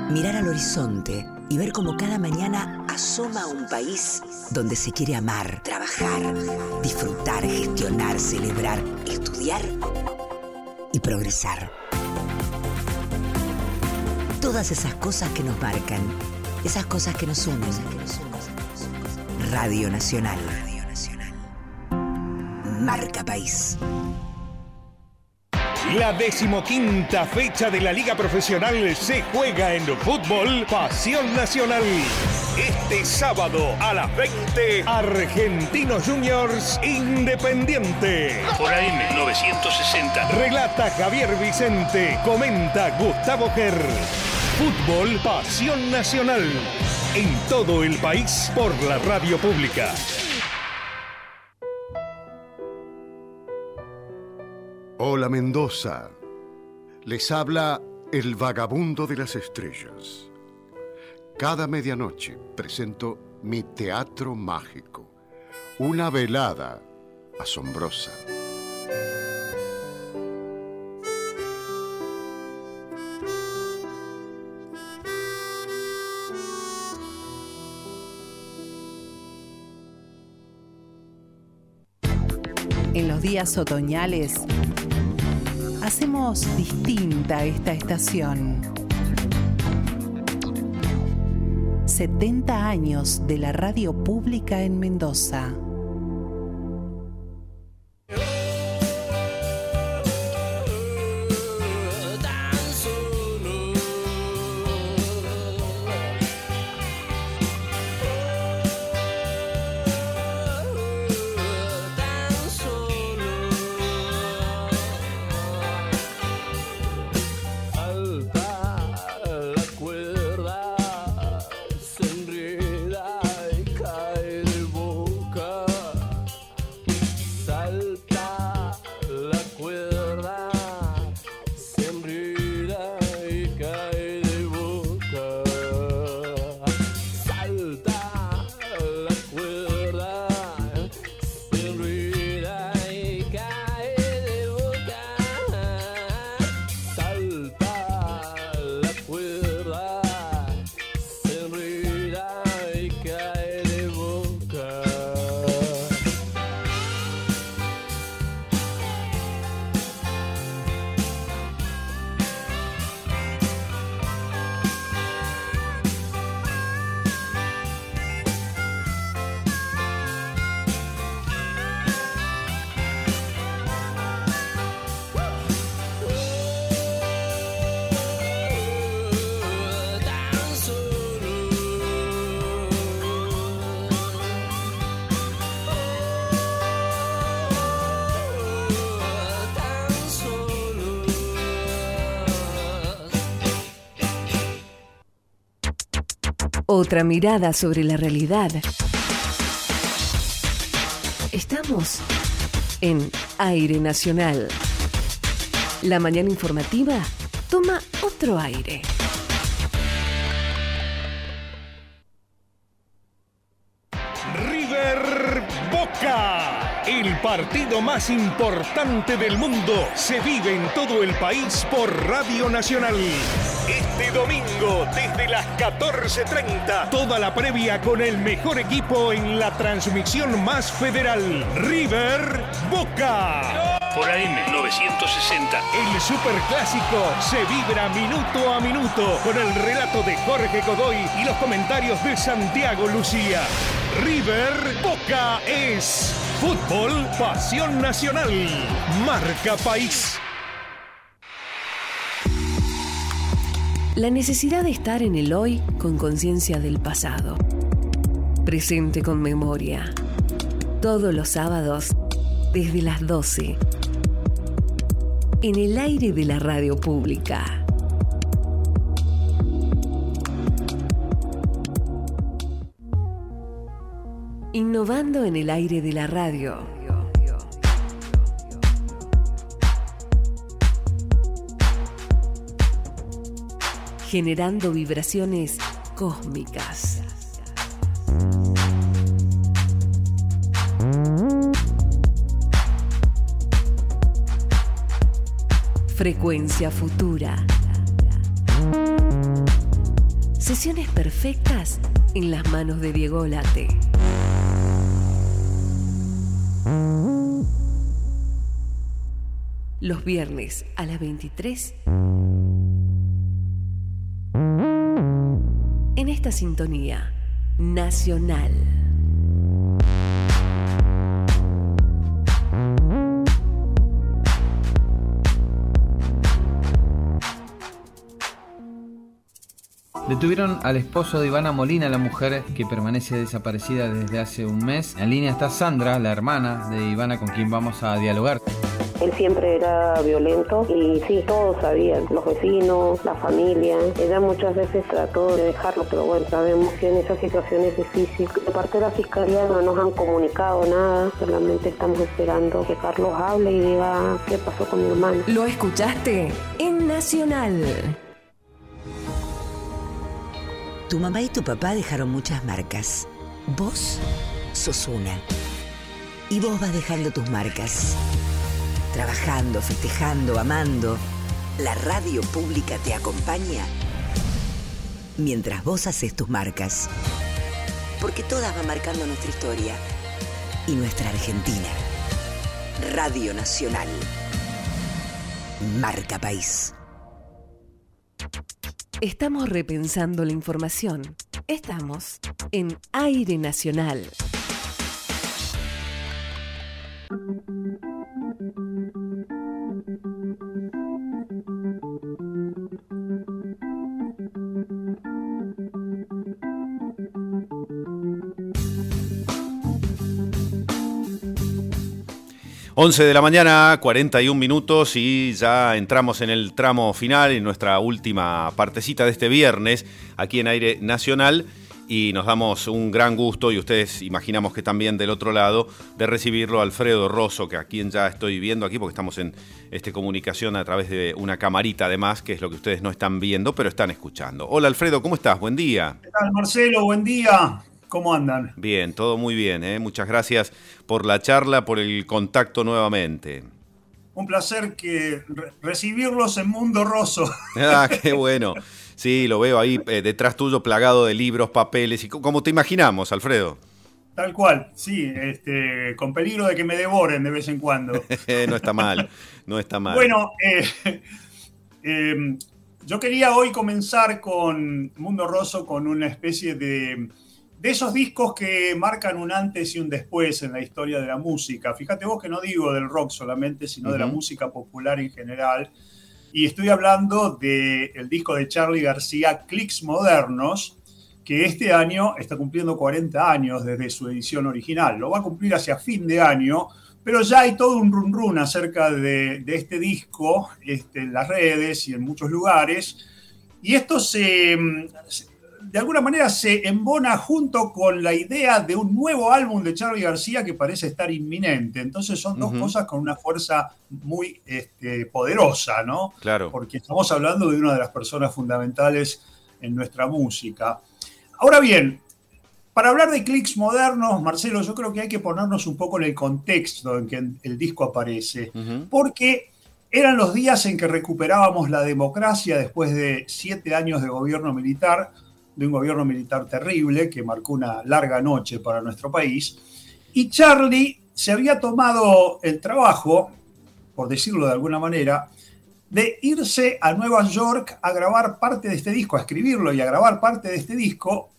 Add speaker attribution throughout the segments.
Speaker 1: Mirar al horizonte y ver cómo cada mañana asoma un país donde se quiere amar, trabajar, disfrutar, gestionar, celebrar, estudiar y progresar. Todas esas cosas que nos marcan, esas cosas que nos unen. Radio Nacional. Marca País.
Speaker 2: La 15ª fecha de la Liga Profesional se juega en Fútbol Pasión Nacional. Este sábado a las 20, Argentinos Juniors Independiente.
Speaker 3: Por AM 960.
Speaker 2: Relata Javier Vicente, comenta Gustavo Ger. Fútbol Pasión Nacional. En todo el país por la radio pública.
Speaker 4: Hola Mendoza, les habla el vagabundo de las estrellas. Cada medianoche presento mi teatro mágico, una velada asombrosa.
Speaker 5: En los días otoñales hacemos distinta esta estación. 70 años de la radio pública en Mendoza.
Speaker 6: Otra mirada sobre la realidad. Estamos en Aire Nacional. La mañana informativa toma otro aire.
Speaker 2: River Boca. El partido más importante del mundo se vive en todo el país por Radio Nacional. Este domingo, desde las 14:30, toda la previa con el mejor equipo en la transmisión más federal. River Boca.
Speaker 3: Por AM 960.
Speaker 2: El superclásico se vibra minuto a minuto con el relato de Jorge Godoy y los comentarios de Santiago Lucía. River Boca es Fútbol Pasión Nacional. Marca País.
Speaker 6: La necesidad de estar en el hoy con conciencia del pasado. Presente con memoria. Todos los sábados, desde las 12. En el aire de la radio pública. Innovando en el aire de la radio. Generando vibraciones cósmicas. Frecuencia futura. Sesiones perfectas en las manos de Diego Olate. Los viernes a las 23. En esta sintonía nacional.
Speaker 7: Detuvieron al esposo de Ivana Molina, la mujer que permanece desaparecida desde hace un mes. En línea está Sandra, la hermana de Ivana, con quien vamos a dialogar.
Speaker 8: Él siempre era violento y sí, todos sabían, los vecinos, la familia. Ella muchas veces trató de dejarlo, pero bueno, sabemos que en esa situación es difícil. De parte de la fiscalía no nos han comunicado nada, solamente estamos esperando que Carlos hable y diga qué pasó con mi hermano.
Speaker 6: ¿Lo escuchaste? En Nacional.
Speaker 1: Tu mamá y tu papá dejaron muchas marcas. Vos sos una. Y vos vas dejando tus marcas. Trabajando, festejando, amando. La radio pública te acompaña mientras vos haces tus marcas. Porque todas van marcando nuestra historia y nuestra Argentina. Radio Nacional. Marca País.
Speaker 6: Estamos repensando la información. Estamos en Aire Nacional.
Speaker 9: Once de la mañana, 41 minutos y ya entramos en el tramo final, en nuestra última partecita de este viernes, aquí en Aire Nacional, y nos damos un gran gusto, y ustedes imaginamos que también del otro lado, de recibirlo a Alfredo Rosso, que a quien ya estoy viendo aquí, porque estamos en comunicación a través de una camarita además, que es lo que ustedes no están viendo, pero están escuchando. Hola Alfredo, ¿cómo estás? Buen día.
Speaker 10: ¿Qué tal, Marcelo? Buen día. ¿Cómo andan?
Speaker 9: Bien, todo muy bien, ¿eh? Muchas gracias por la charla, por el contacto nuevamente.
Speaker 10: Un placer recibirlos en Mundo Rosso.
Speaker 9: Ah, qué bueno. Sí, lo veo ahí detrás tuyo plagado de libros, papeles, y como te imaginamos, Alfredo.
Speaker 10: Tal cual, sí, con peligro de que me devoren de vez en cuando.
Speaker 9: No está mal, no está mal.
Speaker 10: Bueno, yo quería hoy comenzar con Mundo Rosso con una especie de esos discos que marcan un antes y un después en la historia de la música. Fíjate vos que no digo del rock solamente, sino de la música popular en general. Y estoy hablando del disco de Charly García, Clics Modernos, que este año está cumpliendo 40 años desde su edición original. Lo va a cumplir hacia fin de año, pero ya hay todo un run run acerca de este disco en las redes y en muchos lugares. Y esto de alguna manera se embona junto con la idea de un nuevo álbum de Charly García que parece estar inminente. Entonces son dos cosas con una fuerza muy poderosa, ¿no?
Speaker 9: Claro.
Speaker 10: Porque estamos hablando de una de las personas fundamentales en nuestra música. Ahora bien, para hablar de Clics Modernos, Marcelo, yo creo que hay que ponernos un poco en el contexto en que el disco aparece. Porque eran los días en que recuperábamos la democracia después de 7 años de gobierno militar, de un gobierno militar terrible que marcó una larga noche para nuestro país. Y Charly se había tomado el trabajo, por decirlo de alguna manera, de irse a Nueva York a grabar parte de este disco, a escribirlo y a grabar parte de este disco,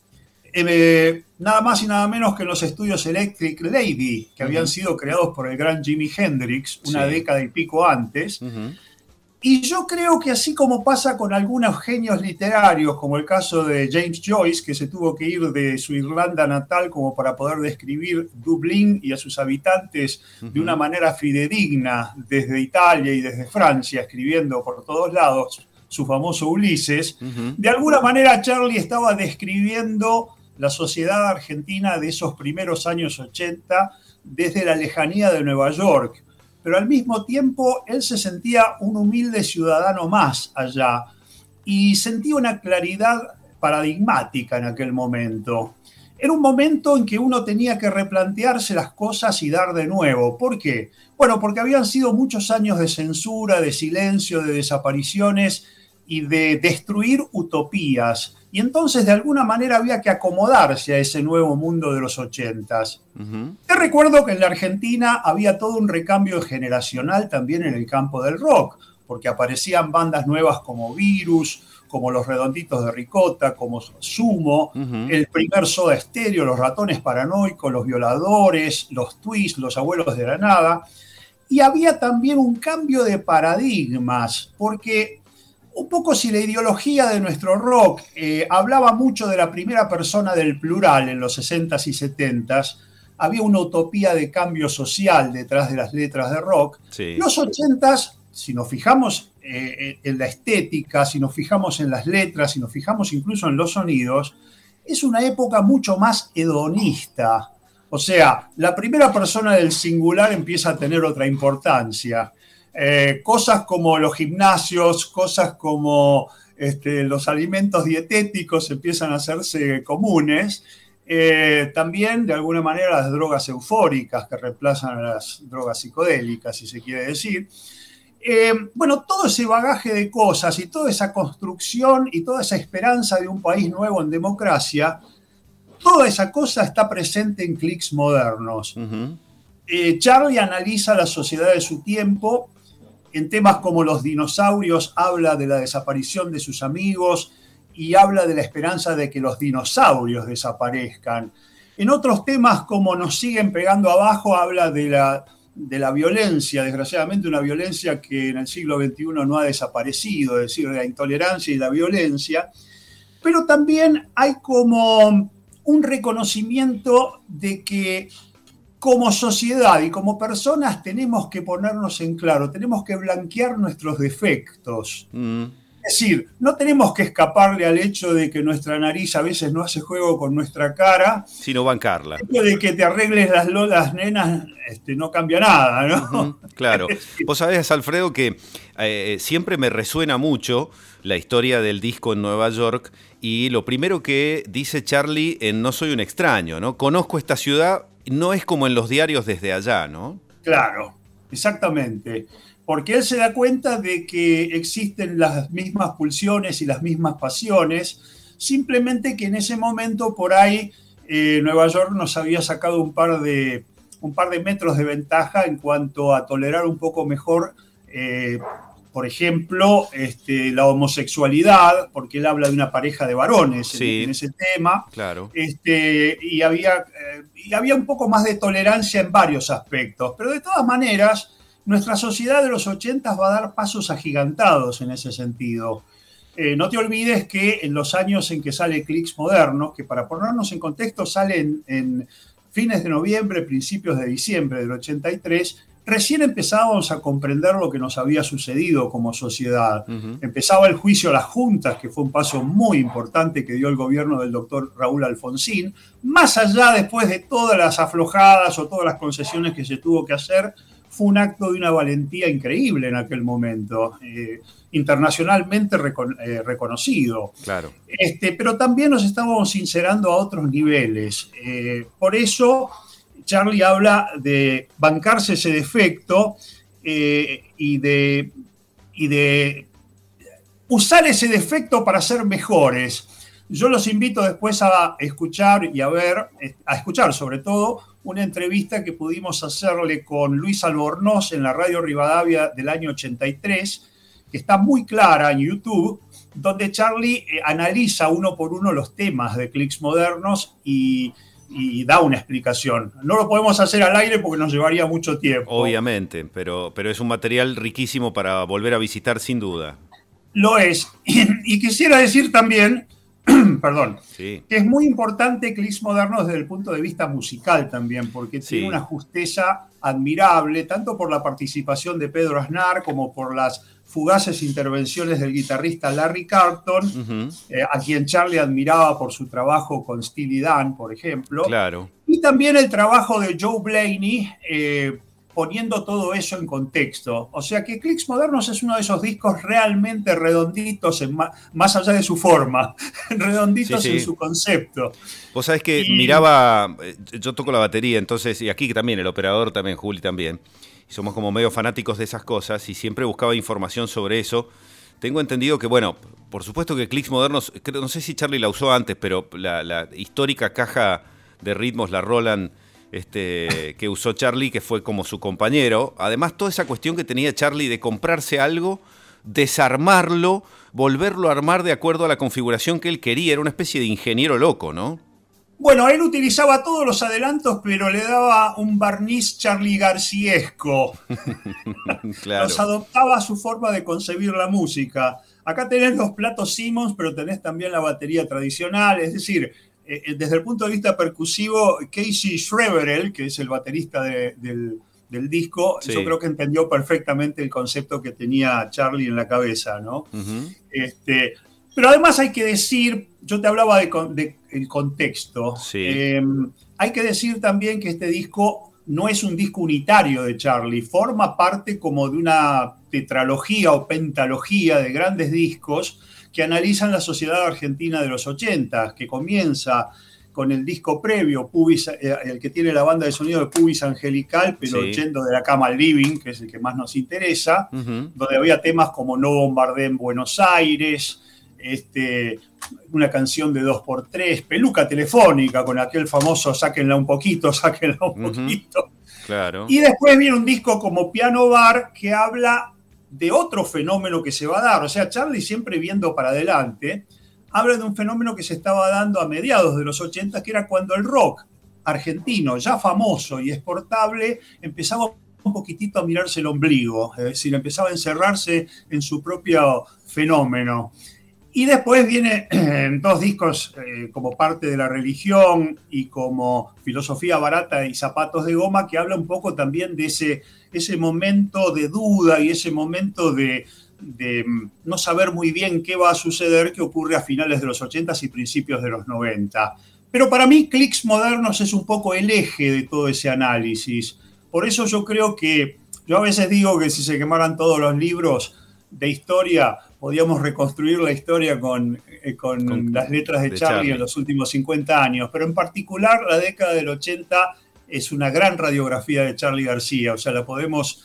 Speaker 10: nada más y nada menos que en los estudios Electric Lady, que habían sido creados por el gran Jimi Hendrix una década y pico antes. Y yo creo que así como pasa con algunos genios literarios, como el caso de James Joyce, que se tuvo que ir de su Irlanda natal como para poder describir Dublín y a sus habitantes de una manera fidedigna desde Italia y desde Francia, escribiendo por todos lados su famoso Ulises, de alguna manera Charly estaba describiendo la sociedad argentina de esos primeros años 80 desde la lejanía de Nueva York. Pero al mismo tiempo él se sentía un humilde ciudadano más allá y sentía una claridad paradigmática en aquel momento. Era un momento en que uno tenía que replantearse las cosas y dar de nuevo. ¿Por qué? Bueno, porque habían sido muchos años de censura, de silencio, de desapariciones y de destruir utopías. y entonces de alguna manera había que acomodarse a ese nuevo mundo de los 80s. Te recuerdo que en la Argentina había todo un recambio generacional también en el campo del rock, porque aparecían bandas nuevas como Virus, como Los Redonditos de Ricota, como Sumo, el primer Soda Stereo, Los Ratones Paranoicos, Los Violadores, Los Twists, Los Abuelos de la Nada. Y había también un cambio de paradigmas, porque un poco si la ideología de nuestro rock hablaba mucho de la primera persona del plural en los 60s y 70s, había una utopía de cambio social detrás de las letras de rock. Sí. Los 80s, si nos fijamos en la estética, si nos fijamos en las letras, si nos fijamos incluso en los sonidos, es una época mucho más hedonista. O sea, la primera persona del singular empieza a tener otra importancia. Cosas como los gimnasios, cosas como los alimentos dietéticos empiezan a hacerse comunes. También, de alguna manera, las drogas eufóricas que reemplazan a las drogas psicodélicas, si se quiere decir. Bueno, todo ese bagaje de cosas y toda esa construcción y toda esa esperanza de un país nuevo en democracia, toda esa cosa está presente en Clics Modernos. Charlie analiza la sociedad de su tiempo. En temas como los dinosaurios habla de la desaparición de sus amigos y habla de la esperanza de que los dinosaurios desaparezcan. En otros temas como Nos siguen pegando abajo habla de la violencia, desgraciadamente una violencia que en el siglo XXI no ha desaparecido, es decir, la intolerancia y la violencia. Pero también hay como un reconocimiento de que como sociedad y como personas tenemos que ponernos en claro, tenemos que blanquear nuestros defectos. Es decir, no tenemos que escaparle al hecho de que nuestra nariz a veces no hace juego con nuestra cara.
Speaker 9: Sino bancarla.
Speaker 10: El hecho de que te arregles las lolas, nenas, no cambia nada, ¿no?
Speaker 9: Claro. Vos sabés, Alfredo, que siempre me resuena mucho la historia del disco en Nueva York y lo primero que dice Charlie en No soy un extraño, ¿no? Conozco esta ciudad, no es como en los diarios desde allá, ¿no?
Speaker 10: Claro, exactamente. Porque él se da cuenta de que existen las mismas pulsiones y las mismas pasiones, simplemente que en ese momento por ahí Nueva York nos había sacado un par de metros de ventaja en cuanto a tolerar un poco mejor, por ejemplo, la homosexualidad, porque él habla de una pareja de varones en ese tema.
Speaker 9: Claro.
Speaker 10: Y había un poco más de tolerancia en varios aspectos, pero de todas maneras nuestra sociedad de los 80 va a dar pasos agigantados en ese sentido. No te olvides que en los años en que sale Clics Modernos, que para ponernos en contexto sale en fines de noviembre, principios de diciembre del 83, recién empezábamos a comprender lo que nos había sucedido como sociedad. Empezaba el juicio a las juntas, que fue un paso muy importante que dio el gobierno del doctor Raúl Alfonsín, más allá después de todas las aflojadas o todas las concesiones que se tuvo que hacer. Fue un acto de una valentía increíble en aquel momento, internacionalmente reconocido.
Speaker 9: Claro.
Speaker 10: Pero también nos estábamos sincerando a otros niveles. Por eso Charlie habla de bancarse ese defecto y de usar ese defecto para ser mejores. Yo los invito después a escuchar y a escuchar sobre todo una entrevista que pudimos hacerle con Luis Albornoz en la Radio Rivadavia del año 83, que está muy clara en YouTube, donde Charlie analiza uno por uno los temas de Clics Modernos y da una explicación. No lo podemos hacer al aire porque nos llevaría mucho tiempo.
Speaker 9: Obviamente, pero es un material riquísimo para volver a visitar sin duda.
Speaker 10: Lo es. Y quisiera decir también perdón, que es muy importante Clics Modernos desde el punto de vista musical también, porque tiene una justeza admirable, tanto por la participación de Pedro Aznar como por las fugaces intervenciones del guitarrista Larry Carlton, a quien Charlie admiraba por su trabajo con Steely Dan, por ejemplo.
Speaker 9: Claro.
Speaker 10: Y también el trabajo de Joe Blaney, poniendo todo eso en contexto. O sea que Clics Modernos es uno de esos discos realmente redonditos, más allá de su forma, redonditos en su concepto.
Speaker 9: Vos sabés que miraba, yo toco la batería, entonces, y aquí también, el operador también, Juli también, y somos como medio fanáticos de esas cosas, y siempre buscaba información sobre eso, tengo entendido que, bueno, por supuesto que Clics Modernos, no sé si Charlie la usó antes, pero la histórica caja de ritmos, la Roland, que usó Charlie, que fue como su compañero. Además, toda esa cuestión que tenía Charlie de comprarse algo, desarmarlo, volverlo a armar de acuerdo a la configuración que él quería. Era una especie de ingeniero loco, ¿no?
Speaker 10: Bueno, él utilizaba todos los adelantos, pero le daba un barniz Charlie Garciesco.
Speaker 9: Claro.
Speaker 10: Los adoptaba a su forma de concebir la música. Acá tenés los platos Simmons, pero tenés también la batería tradicional. Es decir, desde el punto de vista percusivo, Casey Schreberel, que es el baterista del disco, sí, yo creo que entendió perfectamente el concepto que tenía Charlie en la cabeza, ¿no? Uh-huh. Pero además hay que decir, yo te hablaba del contexto, sí. Hay que decir también que este disco no es un disco unitario de Charlie, forma parte como de una tetralogía o pentalogía de grandes discos que analizan la sociedad argentina de los 80, que comienza con el disco previo, el que tiene la banda de sonido de Pubis Angelical, pero sí, yendo de la cama al living, que es el que más nos interesa, uh-huh, donde había temas como No bombardeen Buenos Aires, una canción de 2x3, Peluca Telefónica, con aquel famoso sáquenla un poquito, uh-huh,
Speaker 9: claro.
Speaker 10: Y después viene un disco como Piano Bar que habla de otro fenómeno que se va a dar. O sea, Charlie, siempre viendo para adelante, habla de un fenómeno que se estaba dando a mediados de los 80, que era cuando el rock argentino, ya famoso y exportable, empezaba un poquitito a mirarse el ombligo, es decir, empezaba a encerrarse en su propio fenómeno. Y después vienen dos discos como Parte de la Religión y como Filosofía Barata y Zapatos de Goma, que habla un poco también de ese momento de duda y ese momento de no saber muy bien qué va a suceder, que ocurre a finales de los 80 y principios de los 90. Pero para mí Clics Modernos es un poco el eje de todo ese análisis. Por eso yo creo que, yo a veces digo que si se quemaran todos los libros de historia, podíamos reconstruir la historia con las letras de Charlie en los últimos 50 años, pero en particular la década del 80 es una gran radiografía de Charly García, o sea, la podemos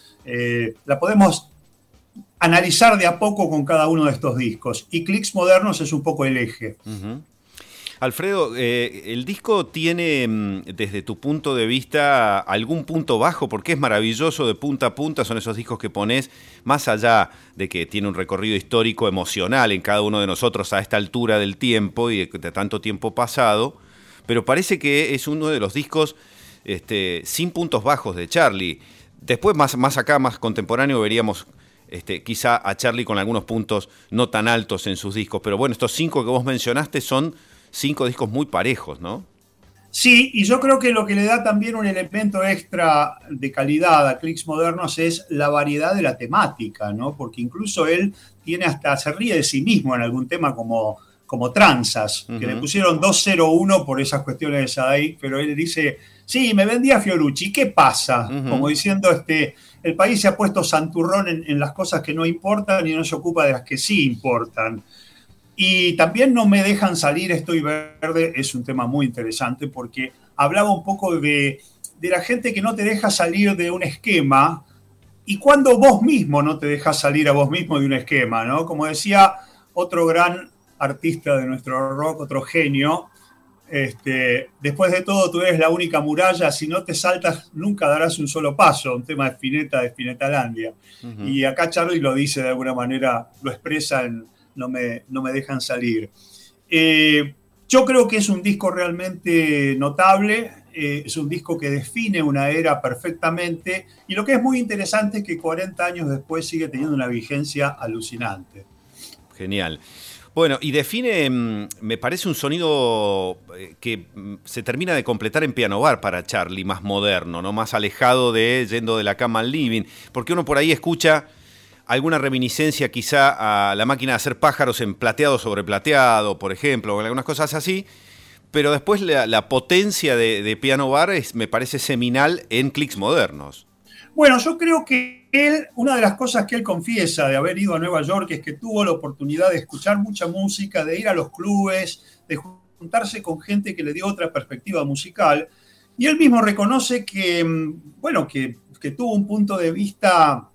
Speaker 10: analizar de a poco con cada uno de estos discos, y Clics Modernos es un poco el eje.
Speaker 9: Uh-huh. Alfredo, ¿el disco tiene, desde tu punto de vista, algún punto bajo? Porque es maravilloso de punta a punta, son esos discos que pones, más allá de que tiene un recorrido histórico emocional en cada uno de nosotros a esta altura del tiempo y de tanto tiempo pasado, pero parece que es uno de los discos sin puntos bajos de Charly. Después, más acá, más contemporáneo, veríamos quizá a Charly con algunos puntos no tan altos en sus discos, pero bueno, estos 5 que vos mencionaste son 5 discos muy parejos, ¿no?
Speaker 10: Sí, y yo creo que lo que le da también un elemento extra de calidad a Clics Modernos es la variedad de la temática, ¿no? Porque incluso él se ríe de sí mismo en algún tema como Tranzas, uh-huh, que le pusieron 201 por esas cuestiones de Sadai, pero él dice, sí, me vendía Fiorucci, ¿qué pasa? Uh-huh. Como diciendo, el país se ha puesto santurrón en las cosas que no importan y no se ocupa de las que sí importan. Y también No me dejan salir, estoy verde, es un tema muy interesante porque hablaba un poco de la gente que no te deja salir de un esquema y cuando vos mismo no te dejas salir a vos mismo de un esquema, ¿no? Como decía otro gran artista de nuestro rock, otro genio, después de todo tú eres la única muralla, si no te saltas nunca darás un solo paso, un tema de Spinetta-Landia. Uh-huh. Y acá Charly lo dice de alguna manera, lo expresa en No me dejan salir. Yo creo que es un disco realmente notable, es un disco que define una era perfectamente, y lo que es muy interesante es que 40 años después sigue teniendo una vigencia alucinante.
Speaker 9: Genial. Bueno, y define, me parece un sonido que se termina de completar en Piano Bar para Charly, más moderno, ¿no? Más alejado de yendo de la cama al living, porque uno por ahí escucha alguna reminiscencia quizá a La máquina de hacer pájaros en Plateado sobre Plateado, por ejemplo, o algunas cosas así, pero después la potencia de Piano Bar me parece seminal en Clics Modernos.
Speaker 10: Bueno, yo creo que una de las cosas que él confiesa de haber ido a Nueva York es que tuvo la oportunidad de escuchar mucha música, de ir a los clubes, de juntarse con gente que le dio otra perspectiva musical, y él mismo reconoce que tuvo un punto de vista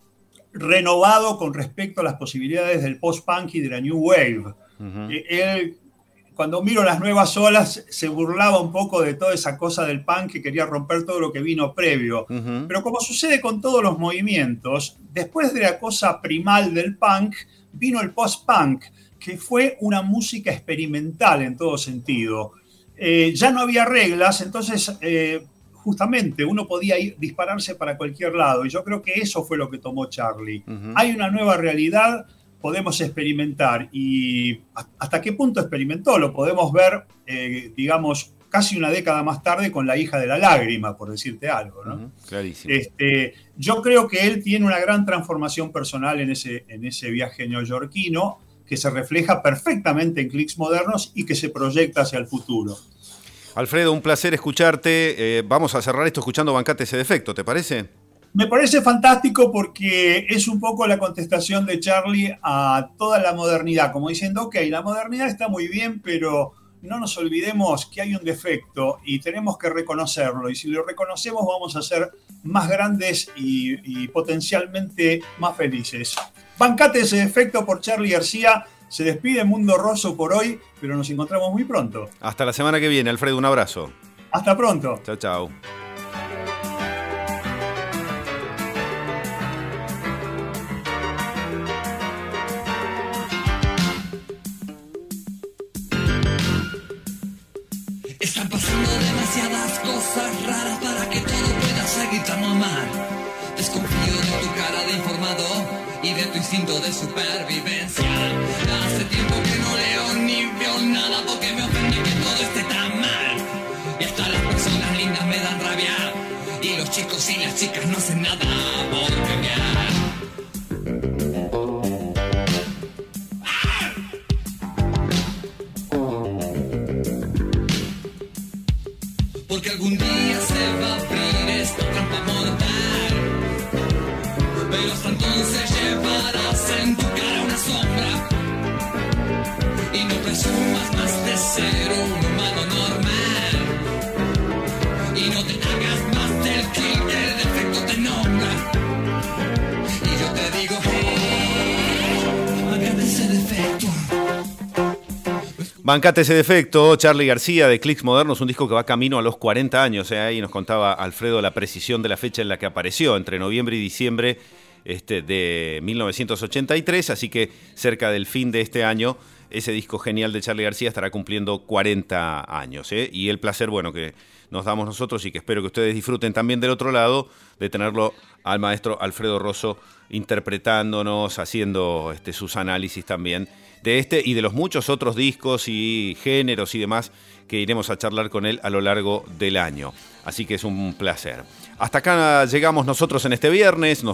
Speaker 10: renovado con respecto a las posibilidades del post-punk y de la New Wave. Él, cuando miro las nuevas olas, se burlaba un poco de toda esa cosa del punk que quería romper todo lo que vino previo. Pero como sucede con todos los movimientos, después de la cosa primal del punk, vino el post-punk, que fue una música experimental en todo sentido. Ya no había reglas, entonces justamente uno podía dispararse para cualquier lado, y yo creo que eso fue lo que tomó Charlie. Hay una nueva realidad, podemos experimentar, y hasta qué punto experimentó lo podemos ver, digamos, casi una década más tarde con La hija de la lágrima, por decirte algo, ¿no?
Speaker 9: Clarísimo.
Speaker 10: Yo creo que él tiene una gran transformación personal en ese viaje neoyorquino, que se refleja perfectamente en Clics Modernos y que se proyecta hacia el futuro.
Speaker 9: Alfredo, un placer escucharte. Vamos a cerrar esto escuchando Bancate ese defecto, ¿te parece?
Speaker 10: Me parece fantástico porque es un poco la contestación de Charlie a toda la modernidad, como diciendo, ok, la modernidad está muy bien, pero no nos olvidemos que hay un defecto y tenemos que reconocerlo, y si lo reconocemos vamos a ser más grandes y potencialmente más felices. Bancate ese defecto por Charly García. Se despide Mundo Rosso por hoy, pero nos encontramos muy pronto.
Speaker 9: Hasta la semana que viene, Alfredo, un abrazo.
Speaker 10: Hasta pronto.
Speaker 9: Chao, chao.
Speaker 11: Están pasando demasiadas cosas raras para que todo pueda seguir tan normal. Desconfío de tu cara de informado y de tu instinto de supervivencia. Hace tiempo que no leo ni veo nada porque me ofende que todo esté tan mal. Y hasta las personas lindas me dan rabia, y los chicos y las chicas no hacen nada por cambiar. Porque algún día se va a abrir esta trampa mortal, pero hasta entonces llevarás en tu cara una sombra, y no presumas más de ser un humano normal, y no te hagas más del kill que el defecto te nombra. Y yo te digo, hey, bancate ese defecto.
Speaker 9: Bancate ese defecto, Charly García de Clics Modernos, un disco que va camino a los 40 años. Ahí nos contaba Alfredo la precisión de la fecha en la que apareció, entre noviembre y diciembre de 1983, así que cerca del fin de este año ese disco genial de Charly García estará cumpliendo 40 años. Y el placer, bueno, que nos damos nosotros y que espero que ustedes disfruten también del otro lado, de tenerlo al maestro Alfredo Rosso interpretándonos, haciendo sus análisis también de este y de los muchos otros discos y géneros y demás que iremos a charlar con él a lo largo del año. Así que es un placer. Hasta acá llegamos nosotros en este viernes.